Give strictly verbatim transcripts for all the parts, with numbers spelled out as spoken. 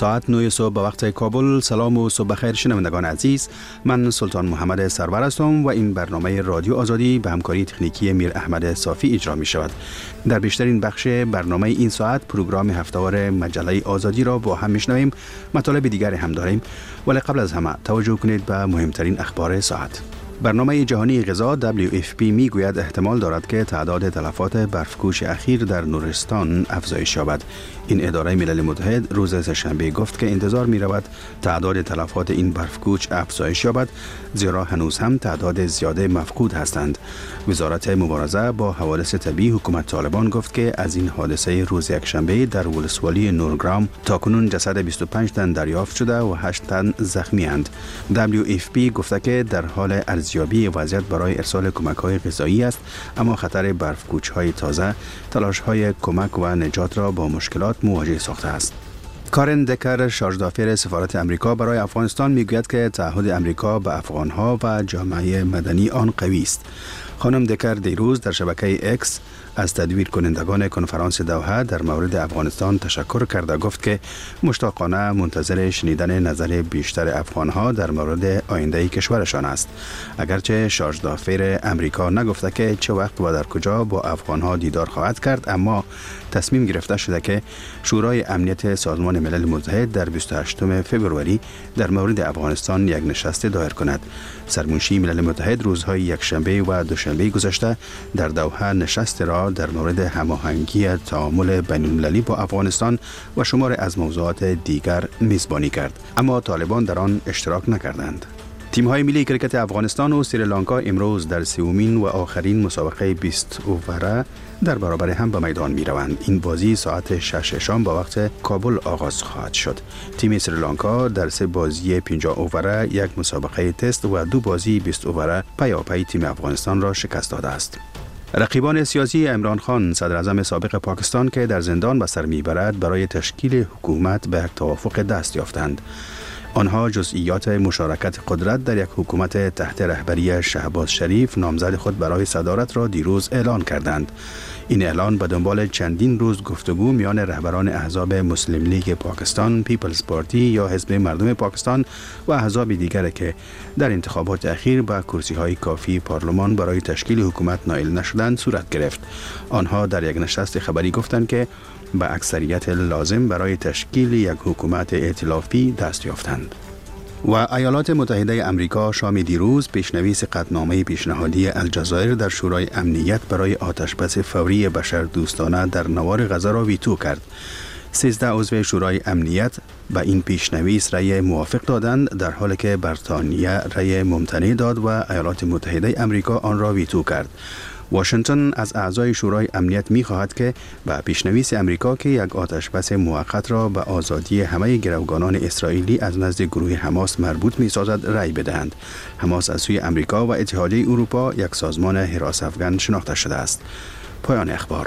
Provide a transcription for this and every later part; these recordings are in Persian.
ساعت نه صبح به وقت کابل. سلام و صبح بخیر شنوندگان عزیز، من سلطان محمد سرور هستم و این برنامه رادیو آزادی به همکاری تکنیکی میر احمد صافی اجرا می شود. در بیشترین بخش برنامه این ساعت پروگرام هفته‌وار مجله آزادی را با هم میشنویم. مطالب دیگری هم داریم، ولی قبل از همه توجه کنید به مهمترین اخبار ساعت. برنامه جهانی غذا دبلیو اف پی می گوید احتمال دارد که تعداد تلفات برفکوش اخیر در نورستان افزایش یابد. این اداره ملل متحد روز سه‌شنبه گفت که انتظار می رود تعداد تلفات این برفکوچ افزایش یابد، زیرا هنوز هم تعداد زیاده مفقود هستند. وزارت مبارزه با حوادث طبیعی حکومت طالبان گفت که از این حادثه روز یکشنبه در ولسوالی نورگرام تاکنون جسد بیست و پنج تن دریافت شده و هشت تن زخمی اند. دبلیو اف پی گفته که در حال ارزیابی وضعیت برای ارسال کمک‌های غذایی است، اما خطر برفکوچ‌های تازه تلاش‌های کمک و نجات را با مشکلات مواجه ساخته است. کارن دکر، شارژدافیر سفارت امریکا برای افغانستان، میگوید که تعهد امریکا به افغان‌ها و جامعه مدنی آن قوی است. خانم دکر دیروز در شبکه اکس از تدویر کنندگان کنفرانس دوحه در مورد افغانستان تشکر کرده گفت که مشتاقانه منتظر شنیدن نظر بیشتر افغانها در مورد آینده کشورشان است. اگرچه شارژدافیر امریکا نگفته که چه وقت و در کجا با افغانها دیدار خواهد کرد، اما تصمیم گرفته شده که شورای امنیت سازمان ملل متحد در بیست و هشتم فوریه در مورد افغانستان یک نشست دایر کند. سرمنشی ملل متحد روزهای یکشنبه و دوشنبه گذشته در دوحه نشست را در مورد هماهنگی تعامل بین‌المللی با افغانستان و شمار از موضوعات دیگر میزبانی کرد، اما طالبان در آن اشتراک نکردند. تیم‌های ملی کرکت افغانستان و سریلانکا امروز در سومین و آخرین مسابقه بیست اووره در برابر هم به میدان می‌روند. این بازی ساعت شش شام با وقت کابل آغاز خواهد شد. تیم سریلانکا در سه بازی پنجاه اووره، یک مسابقه تست و دو بازی بیست اووره پیاپی تیم افغانستان را شکست داده است. رقیبان سیاسی عمران خان، صدر اعظم سابق پاکستان که در زندان به سر میبرد، برای تشکیل حکومت به یک توافق دست یافتند. آنها جزئیات مشارکت قدرت در یک حکومت تحت رهبری شهباز شریف نامزد خود برای صدارت را دیروز اعلان کردند. این اعلان به دنبال چندین روز گفتگو میان رهبران احزاب مسلم لیگ پاکستان، پیپلز پارتی یا حزب مردم پاکستان و احزاب دیگر که در انتخابات اخیر با کرسی‌های کافی پارلمان برای تشکیل حکومت نائل نشدند صورت گرفت. آنها در یک نشست خبری گفتند که به اکثریت لازم برای تشکیل یک حکومت ائتلافی دست یافتند. و ایالات متحده امریکا شام دیروز پیشنویس قطعنامه پیشنهادی الجزایر در شورای امنیت برای آتشبس فوری بشردوستانه در نوار غزه را ویتو کرد. سیزده عضو شورای امنیت به این پیشنویس رأی موافق دادند، در حالی که بریتانیا رأی ممتنع داد و ایالات متحده امریکا آن را ویتو کرد. واشنگتن از اعضای شورای امنیت می خواهد که به پیشنویس امریکا که یک آتشبس موقت را به آزادی همه گروگانان اسرائیلی از نزد گروه حماس مربوط می سازد رأی بدهند. حماس از سوی امریکا و اتحادیه اروپا یک سازمان حراس افغان شناخته شده است. پایان اخبار.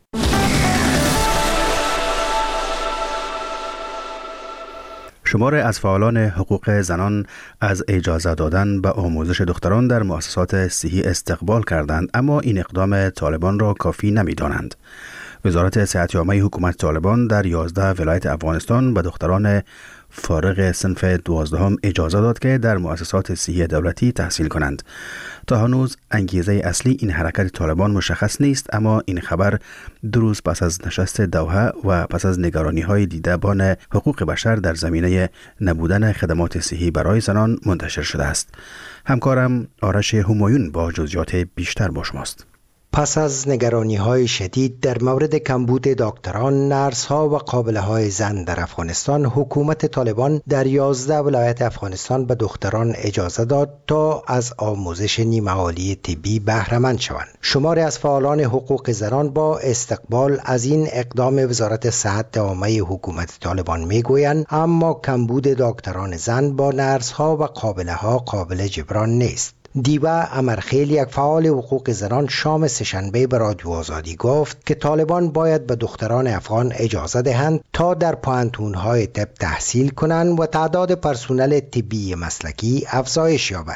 شمار از فعالان حقوق زنان از اجازه دادن به آموزش دختران در مؤسسات صحی استقبال کردند، اما این اقدام طالبان را کافی نمی‌دانند. وزارت صحت عامه حکومت طالبان در یازده ولایت افغانستان به دختران فارغ صنف دوازدهم اجازه داد که در مؤسسات صحی دولتی تحصیل کنند. تا هنوز انگیزه اصلی این حرکت طالبان مشخص نیست، اما این خبر دو روز پس از نشست دوحه و پس از نگرانی‌های دیدبان حقوق بشر در زمینه نبودن خدمات صحی برای زنان منتشر شده است. همکارم آرش همایون با جزئیات بیشتر با شماست. پس از نگرانی‌های شدید در مورد کمبود دکتران، نرس‌ها و قابله‌های زن در افغانستان، حکومت طالبان در یازده ولایت افغانستان به دختران اجازه داد تا از آموزش نیمه‌عالی طبی بهره مند شوند. شماری از فعالان حقوق زنان با استقبال از این اقدام وزارت صحت عامه حکومت طالبان میگویند اما کمبود دکتران زن با نرس‌ها و قابله‌ها قابل جبران نیست. دیبا امرخیل، یک فعال حقوق زنان، شام سه‌شنبه به رادیو آزادی گفت که طالبان باید به دختران افغان اجازه دهند تا در پوهنتون‌های طب تحصیل کنند و تعداد پرسنل طبی مسلکی افزایش یابد.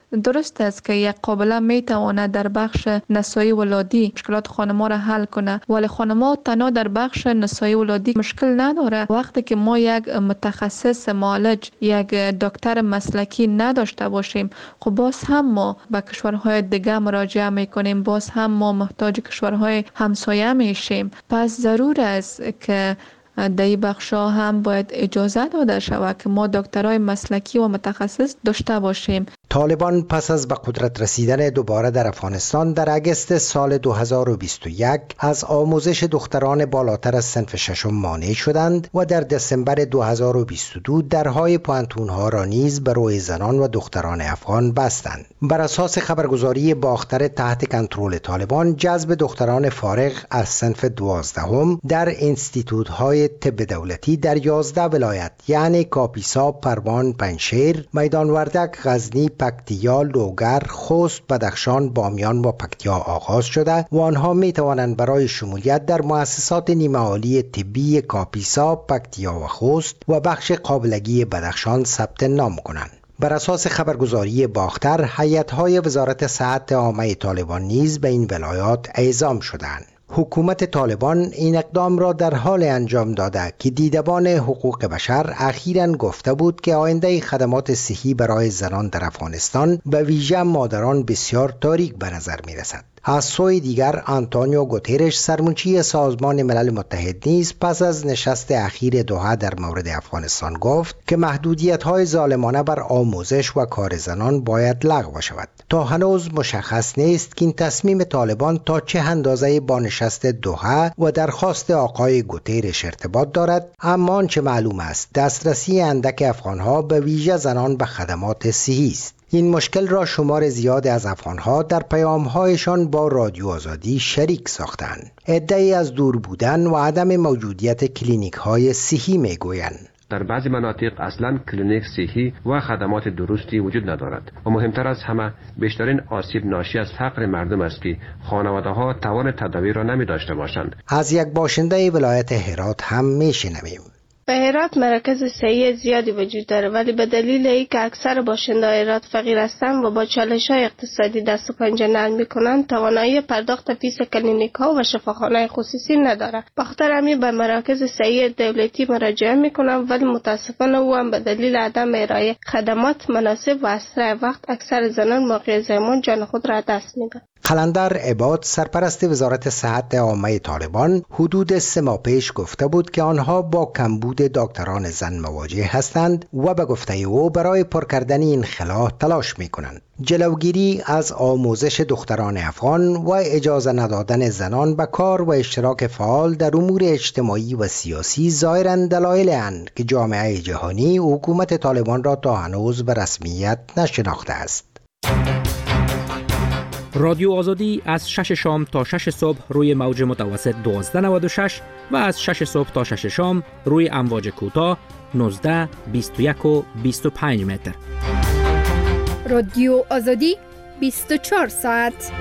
درست است که یک قابله می تواند در بخش نسایی ولادی مشکلات خانم‌ها را حل کنه، ولی خانم‌ها تنها در بخش نسایی ولادی مشکل نداره. وقتی که ما یک متخصص معالج، یک دکتر مسلکی نداشته باشیم، خب باز هم ما به کشورهای دیگه مراجعه میکنیم، باز هم ما محتاج کشورهای همسایه میشیم. پس ضرور است که در این بخشا هم باید اجازه داده شود که ما دکترای مسلکی و متخصص داشته باشیم. طالبان پس از به قدرت رسیدن دوباره در افغانستان در اگست سال دو هزار و بیست و یک از آموزش دختران بالاتر از صنف ششم مانع شدند و در دسامبر دو هزار و بیست و دو درهای پوانتون‌ها را نیز برای زنان و دختران افغان بستند. بر اساس خبرگزاری باختر تحت کنترل طالبان، جذب دختران فارغ از صنف دوازدهم در انستیتوت‌های طب دولتی در یازده ولایت یعنی کاپیسا، پروان، پنجشیر، میدان وردک، غزنی، پکتیا، لوگر، خوست، بدخشان، بامیان و پکتیا آغاز شده و آنها می توانند برای شمولیت در مؤسسات نیمه عالی طبی کاپیسا، پکتیا و خوست و بخش قابلگی بدخشان ثبت نام کنند. بر اساس خبرگزاری باختر، هیئت‌های وزارت صحت عامه طالبان نیز به این ولایات اعزام شدند. حکومت طالبان این اقدام را در حال انجام داده که دیدبان حقوق بشر اخیراً گفته بود که آینده خدمات صحی برای زنان در افغانستان به ویژه مادران بسیار تاریک به نظر می رسد. از سوی دیگر آنتونیو گوترش سرمنشی سازمان ملل متحد نیز پس از نشست اخیر دوحه در مورد افغانستان گفت که محدودیت‌های ظالمانه بر آموزش و کار زنان باید لغو شود. تا هنوز مشخص نیست که این تصمیم طالبان تا چه اندازه با نشست دوحه و درخواست آقای گوترش ارتباط دارد، اما آنچه معلوم است دسترسی اندک افغان‌ها به ویژه زنان به خدمات صحی است. این مشکل را شمار زیادی از افغان‌ها در پیام‌هایشان با رادیو آزادی شریک ساختند. عده‌ای از دور بودن و عدم موجودیت کلینیک‌های صحی می‌گویند. در بعضی مناطق اصلا کلینیک صحی و خدمات درستی وجود ندارد و مهمتر از همه بیشترین آسیب ناشی از فقر مردم است که خانواده‌ها توان تداوی را نمی داشته باشند. از یک باشنده ولایت هرات هم می‌شنویم. به هرات مراکز صحی زیادی وجود داره، ولی به دلیل اینکه اکثر باشنده‌های هرات فقیر هستند و با چالش‌های اقتصادی دست و پنجه نرم می‌کنند، توانایی پرداخت فیس کلینیک‌ها و شفاخانه‌های خصوصی ندارند. بخاطر همین به مراکز صحی دولتی مراجعه می‌کنند، ولی متأسفانه او هم به دلیل عدم ارائه خدمات مناسب و اسرع وقت اکثر زنان موقع زایمان جان خود را دست می‌دهند. قلندر عباد سرپرست وزارت صحت عامه طالبان حدود سه ماه پیش گفته بود که آنها با کمبود دکتران زن مواجه هستند و به گفته او برای پر کردن این خلا تلاش می کنند. جلوگیری از آموزش دختران افغان و اجازه ندادن زنان به کار و اشتراک فعال در امور اجتماعی و سیاسی ظاهراً دلایل اند که جامعه جهانی حکومت طالبان را تا هنوز به رسمیت نشناخته است. رادیو آزادی از شش شام تا شش صبح روی موج متوسط دوازده نود و شش و از شش صبح تا شش شام روی امواج کوتاه نوزده، بیست و یک و بیست و پنج متر. رادیو آزادی بیست و چهار ساعت.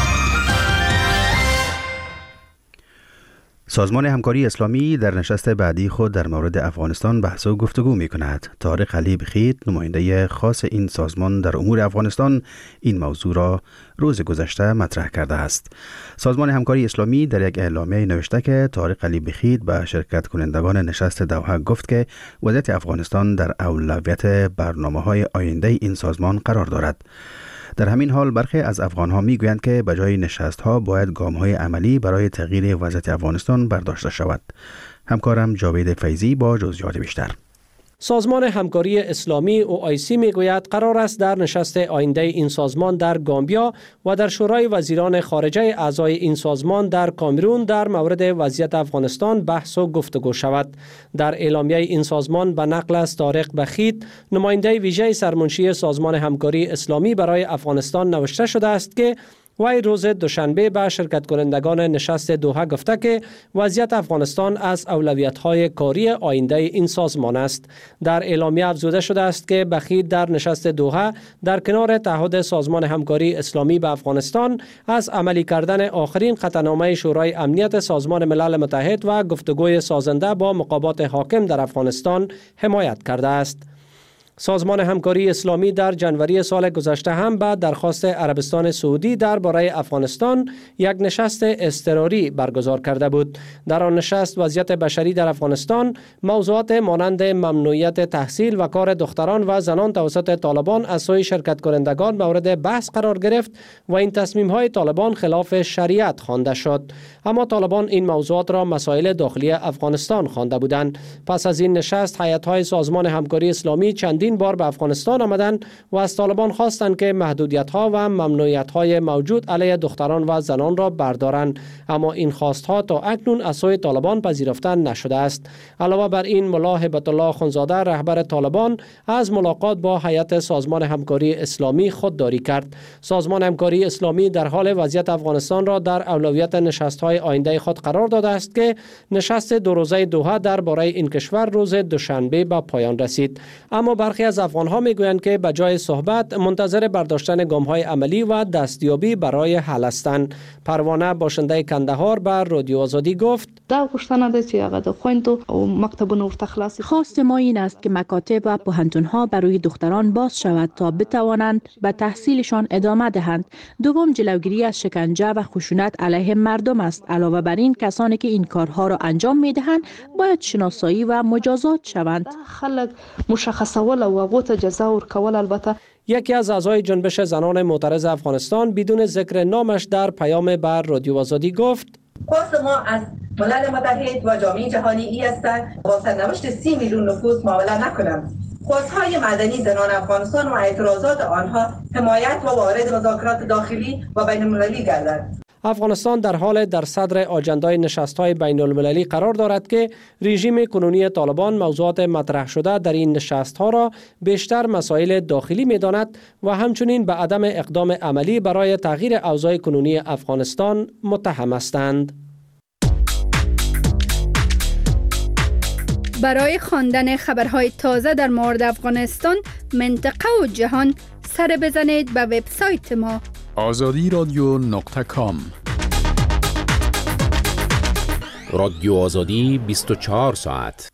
سازمان همکاری اسلامی در نشست بعدی خود در مورد افغانستان بحث و گفتگو می کند. طارق علی بخیت، نماینده خاص این سازمان در امور افغانستان، این موضوع را روز گذشته مطرح کرده است. سازمان همکاری اسلامی در یک اعلامیه نوشته که طارق علی بخیت به شرکت کنندگان نشست دوحه گفت که وضعیت افغانستان در اولویت برنامه‌های آینده این سازمان قرار دارد. در همین حال برخی از افغانها میگویند که به جای نشست‌ها باید گام‌های عملی برای تغییر وضعیت افغانستان برداشته شود. همکارم جاوید فیضی با جزئیات بیشتر. سازمان همکاری اسلامی او آی سی میگوید قرار است در نشست آینده این سازمان در گامبیا و در شورای وزیران خارجه اعضای این سازمان در کامرون در مورد وضعیت افغانستان بحث و گفتگو شود. در اعلامیه این سازمان به نقل از طارق بخیت، نماینده ویژه سرمنشی سازمان همکاری اسلامی برای افغانستان نوشته شده است که وی روز دوشنبه به شرکت کنندگان نشست دوحه گفته که وضعیت افغانستان از اولویت‌های کاری آینده این سازمان است. در اعلامیه افزوده شده است که بخیت در نشست دوحه در کنار تعهد سازمان همکاری اسلامی به افغانستان از عملی کردن آخرین قطعنامه شورای امنیت سازمان ملل متحد و گفتگوی سازنده با مقامات حاکم در افغانستان حمایت کرده است. سازمان همکاری اسلامی در جنوری سال گذشته هم به درخواست عربستان سعودی درباره افغانستان یک نشست اضطراری برگزار کرده بود. در آن نشست وضعیت بشری در افغانستان، موضوعات مانند ممنوعیت تحصیل و کار دختران و زنان توسط طالبان از سوی شرکت کنندگان مورد بحث قرار گرفت و این تصمیم‌های طالبان خلاف شریعت خوانده شد. اما طالبان این موضوعات را مسائل داخلی افغانستان خوانده بودند. پس از این نشست هیئت‌های سازمان همکاری اسلامی چندین بار به افغانستان آمدند و از طالبان خواستند که محدودیت‌ها و ممنوعیت‌های موجود علیه دختران و زنان را بردارند، اما این خواست‌ها تا اکنون از سوی طالبان پذیرفته نشده است. علاوه بر این، ملا هبت الله خونزاده رهبر طالبان از ملاقات با هیئت سازمان همکاری اسلامی خودداری کرد. سازمان همکاری اسلامی در حال وضعیت افغانستان را در اولویت نشست‌های آینده خود قرار داده است که نشست دو روزه دوحه درباره این کشور روز دوشنبه به پایان رسید. اما برخی از افغان‌ها می‌گویند که به جای صحبت منتظر برداشتن گام‌های عملی و دستیابی برای حل هستند. پروانه باشنده کندهار بر رادیو آزادی گفت: خواست ما این است که مکاتب و پوهنتون‌ها برای دختران باز شود تا بتوانند به تحصیلشان ادامه دهند. دوم، جلوگیری از شکنجه و خشونت علیه مردم است. علاوه بر این، کسانی که این کارها را انجام می‌دهند باید شناسایی و مجازات شوند. یکی از اعضای جنبش زنان معترض افغانستان بدون ذکر نامش در پیام بر رادیو آزادی گفت: خواست ما از ملل متحد و جامعه جهانی ای است با سرنوشت سی میلیون نفوس معامله نکنند. خواستهای مدنی زنان افغانستان و اعتراضات آنها حمایت و وارد مذاکرات داخلی و بین المللی گردد. افغانستان در حال در صدر آجندای نشست‌های بین المللی قرار دارد که رژیم کنونی طالبان موضوعات مطرح شده در این نشست‌ها را بیشتر مسائل داخلی می‌داند و همچنین به عدم اقدام عملی برای تغییر اوضاع کنونی افغانستان متهم هستند. برای خواندن خبرهای تازه در مورد افغانستان، منطقه و جهان، سر بزنید به وبسایت ما آزادی رادیو نقطه کام. رادیو آزادی بیست و چهار ساعت.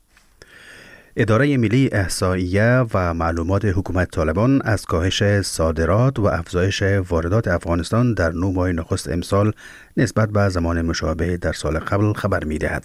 اداره ملی احصائیه و معلومات حکومت طالبان از کاهش صادرات و افزایش واردات افغانستان در نه ماه نخست امسال نسبت به زمان مشابه در سال قبل خبر می‌دهد.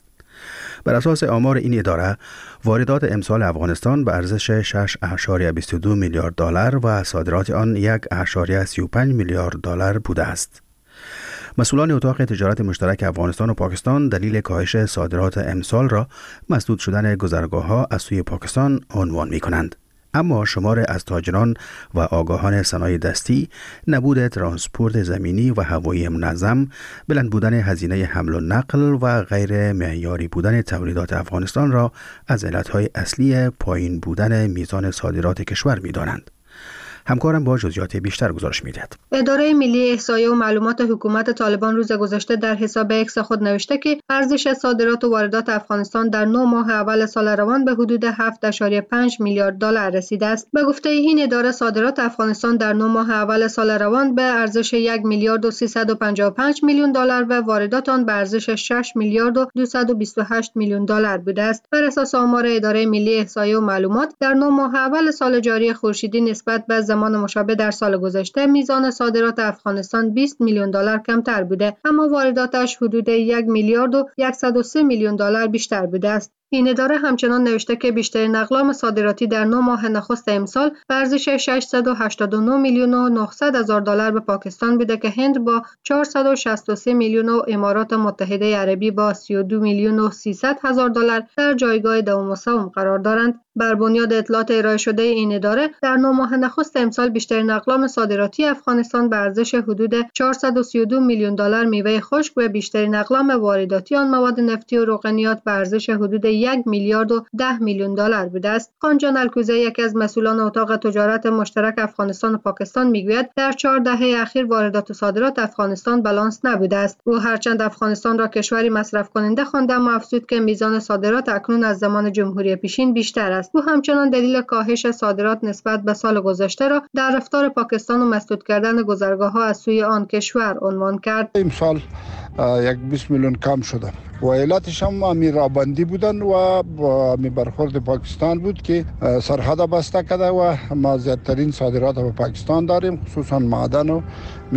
بر اساس آمار این اداره، واردات امسال افغانستان به ارزش شش ممیز بیست و دو میلیارد دلار و صادرات آن یک ممیز سی و پنج میلیارد دلار بوده است. مسئولان اتاق تجارت مشترک افغانستان و پاکستان دلیل کاهش صادرات امسال را مسدود شدن گذرگاه‌ها از سوی پاکستان عنوان می‌کنند. اما شمار از تاجران و آگاهان صنایع دستی، نبود ترانسپورت زمینی و هوایی منظم، بلند بودن هزینه حمل و نقل و غیر معیاری بودن تولیدات افغانستان را از علتهای اصلی پایین بودن میزان صادرات کشور می‌دانند. همکارم با جزئیات بیشتر گزارش می‌دهد. اداره ملی احصایه و معلومات حکومت طالبان روز گذشته در حساب اکس خود نوشته که ارزش صادرات و واردات افغانستان در نه ماه اول سال روان به حدود هفت ممیز پنج میلیارد دلار رسیده است. به گفته این اداره، صادرات افغانستان در نه ماه اول سال روان به ارزش یک میلیارد و سیصد و پنجاه و پنج میلیون دلار و واردات آن به ارزش شش میلیارد و دویست و بیست و هشت میلیون دلار بوده است. بر اساس آمار اداره ملی احصایه و معلومات، در نه ماه اول سال جاری خورشیدی نسبت به زمان مشابه در سال گذشته میزان صادرات افغانستان بیست میلیون دلار کمتر بوده، اما وارداتش حدود یک میلیارد و صد و سه میلیون دلار بیشتر بوده است. این اداره همچنان نوشته که بیشترین اقلام صادراتی در نه ماه نخست امسال به ارزش ششصد و هشتاد و نه میلیون و نهصد هزار دلار به پاکستان بوده که هند با چهارصد و شصت و سه میلیون و امارات متحده عربی با سی و دو میلیون و سیصد هزار دلار در جایگاه دوم و سوم قرار دارند. بر بنیاد اطلاعات ارائه شده این اداره، در نه ماه نخست امسال بیشترین اقلام صادراتی افغانستان به ارزش حدود چهارصد و سی و دو میلیون دلار میوه خشک و بیشترین اقلام وارداتی آن مواد نفتی و روغنیات به ارزش حدود یک میلیارد و ده میلیون دلار بوده است. خانجان الکوزه، یکی از مسئولان اتاق تجارت مشترک افغانستان و پاکستان، میگوید در چهار دهه اخیر واردات و صادرات افغانستان بالانس نبوده است. او هرچند افغانستان را کشوری مصرف کننده خوانده، اما افزود که میزان صادرات اکنون از زمان جمهوری پیشین بیشتر است. او همچنان دلیل کاهش صادرات نسبت به سال گذشته را در رفتار پاکستان و مسدود کردن گذرگاه‌ها از سوی آن کشور عنوان کرد. امسال یک بیست میلیون کم شده و علتش هم امیر رابندی بودن و می برخورد پاکستان بود که سرحد بسته کرده و ما زیادترین صادرات به پاکستان داریم، خصوصا معدن و